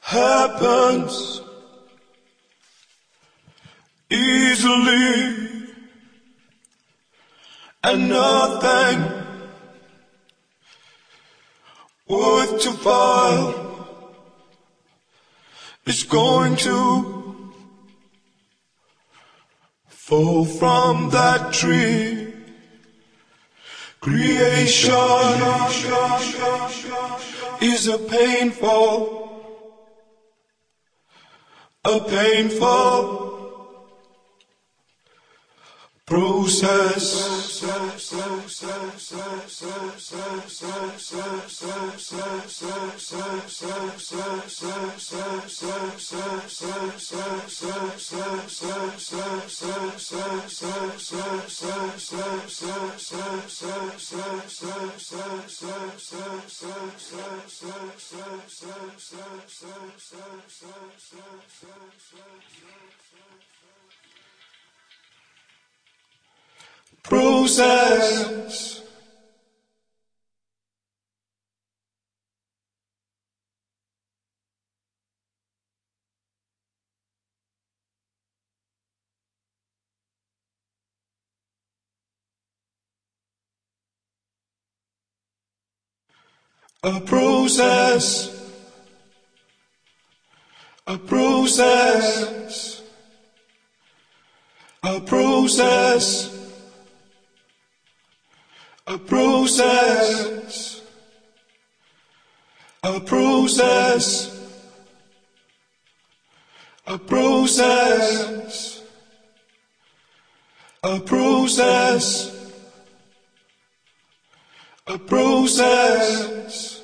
happens easily, and nothing worth to file is going to fall from that tree. Creation is a painful process. Process. A process. A process. A process. A process, a process, a process, a process, a process.